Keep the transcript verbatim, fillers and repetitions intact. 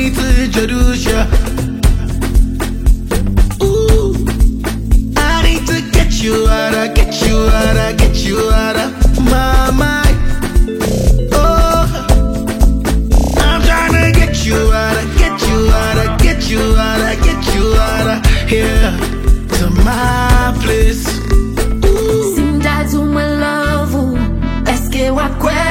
need to introduce ya. Ooh, I need to get you out of, get you out of, get you out of my mind. Oh, I'm trying to get you out of, get you out of, get you out of, get you out of here to my place. Sim, dá-te uma love. Est-ce que eu